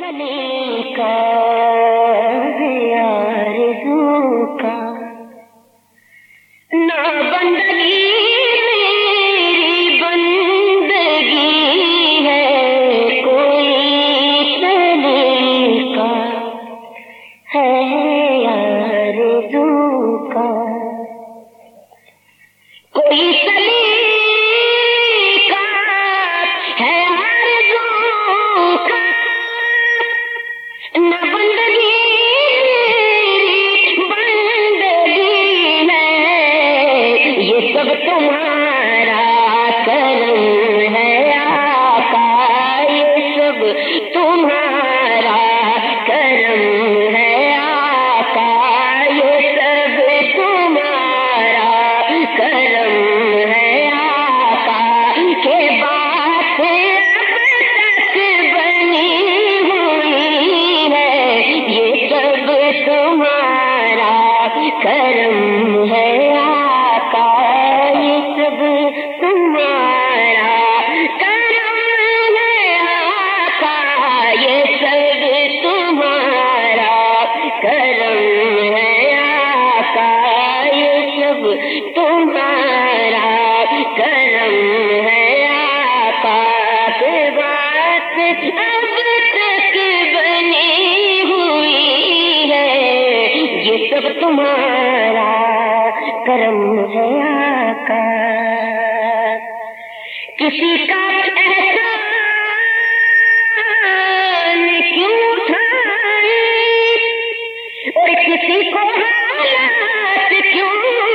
سلیقہ آرزو کا نہ بندگی میری بندگی ہے کوئی سلیقہ ہے آرزو کا کوئی سلیقہ ہے آرزو کا نہ بندگی سب تمہارا کرم ہے آقا یہ سب تمہارا کرم ہے آقا یہ سب تمہارا کرم ہے آقا کہ بات اب تک بنی ہوئی ہے یہ سب تمہارا کرم ہے تمہارا کرم ہے آقا کے بات اب تک بنی ہوئی ہے یہ سب تمہارا کرم ہے آقا کسی کا احسان کیوں اٹھائے اور کسی کو حالات کیوں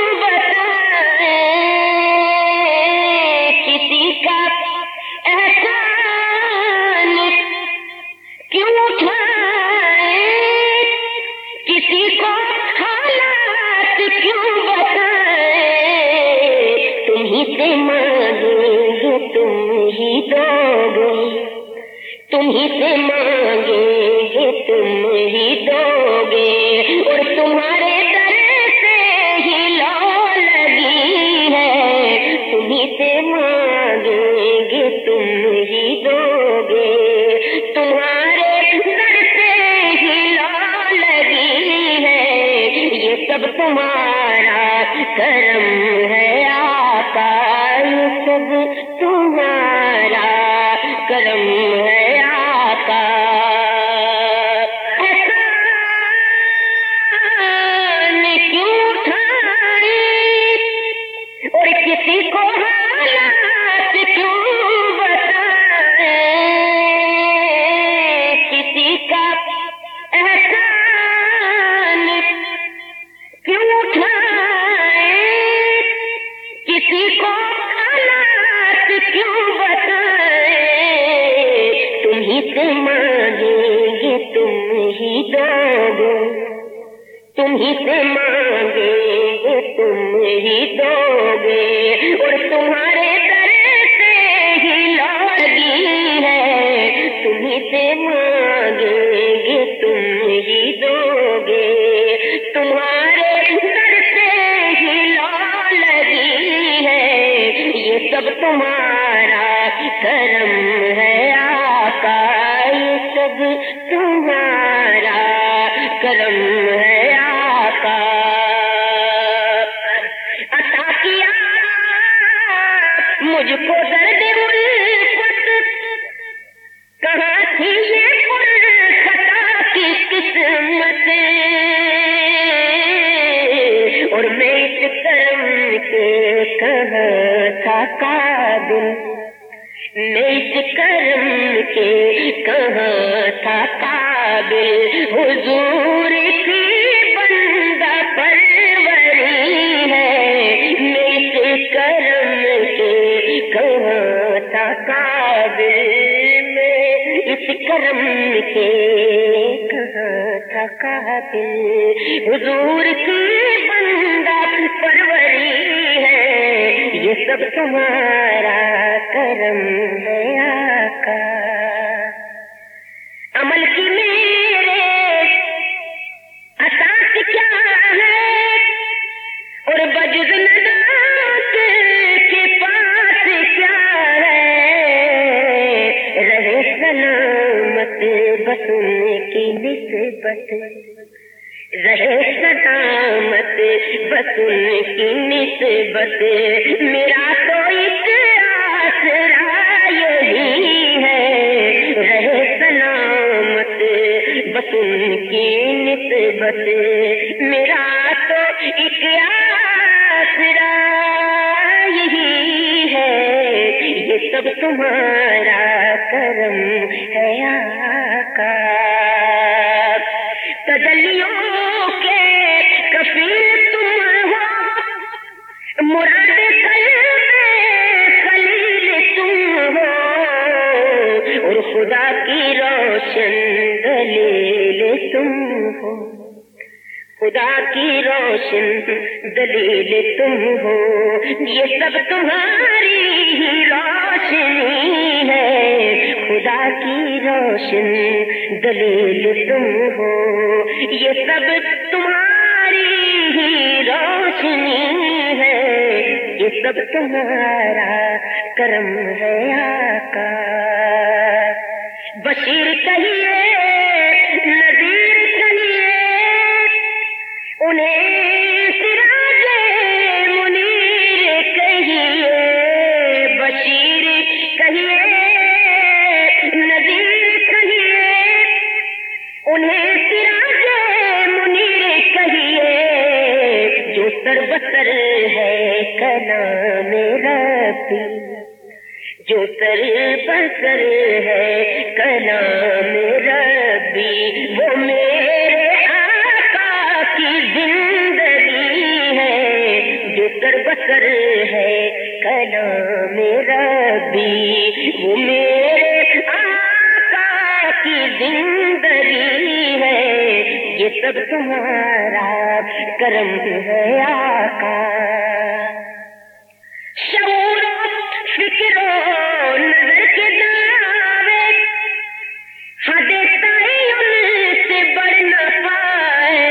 تم ہی سے مانگیں گے تم ہی دو گے اور تمہارے در سے ہی لو لگی ہے تم ہی سے مانگیں گے تم ہی دو گے تمہارے در سے ہی لو لگی ہے یہ سب تمہارا کرم ہے آقا یہ سب تمہارا کرم ہے آقا احسان کیوں اٹھائے اور کسی کو حالات کیوں بتائے کسی کا احسان کیوں اٹھائے کسی کو حالات کیوں بتائے تم ہی سے مانگیں گے تم ہی دو گے تم ہی سے مانگیں گے تم ہی دو گے اور تمہارے در سے ہی لگی ہے تم ہی سے مانگیں گے تم ہی دو گے تمہارے در سے ہی لگی ہے یہ سب تمہارا کرم ہے آقا یہ سب تمہارا کرم ہے آقا عطا کیا مجھ کو درد الفت کہاں تھی یہ خطا کی قسمت اور میں اس کرم کے کہاں تھا قابل میں اس کرم کے کہاں تھا قابل حضور کی بندہ پروری ہے میں اس کرم کے کہاں تھا قابل میں اس کرم کے کہاں تھا قابل حضور کی بندہ پروری ہے یہ سب تمہارا کرم ہے آقا عمل کی میرے اساس کیا ہے اور بجز ندامت کے پاس کیا ہے رہے سلامت بس ان کی نسبت رہے سلامت بس ان کی نسبت میرا تو ایک آسرا یہی ہے رہے سلامت بس ان کی نسبت میرا تو ایک آسرا یہی ہے یہ سب تمہارا کرم ہے آقا تجلیوں کے کفیل تم ہو مراد قلب خلیل تم ہو اور خدا کی روشن دلیل تم ہو خدا کی روشن دلیل تم ہو یہ سب تمہاری ہی روشنی ہے خدا کی روشن دلیل تم ہو یہ سب تمہاری ہی روشنی ہے یہ سب تمہارا کرم ہے آقا بشیر کہیے نذیر کہیے انہیں سراج منیر کہیے بشیر کہیے نذیر کہیے انہیں سراج منیر کہیے جو سر بسر ہے کلام ربی جو سر بسر ہے کلام ربی وہ میرے آقا کی زندگی ہے جو سر بسر ہے کلام ربی وہ میرے آقا کی زندگی ہے یہ سب تمہارا کرم ہے آقا شعور فکر و نظر کے دعوے حد تعین سے بڑھ نہ پائے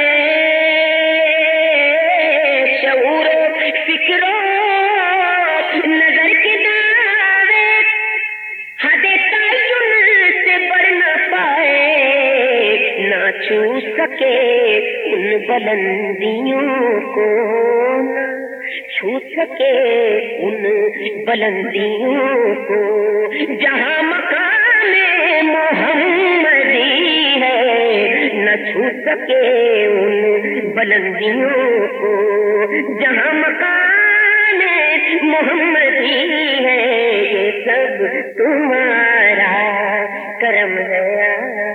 شعور و فکر و نظر کے دعوے حد تعین سے بڑھ نہ پائے نہ چھو سکے ان بلندیوں کو چھو سکے ان بلندیوں کو جہاں مقام محمدی ہے نہ چھو سکے ان بلندیوں کو جہاں مقام محمدی ہے یہ سب تمہارا کرم ہے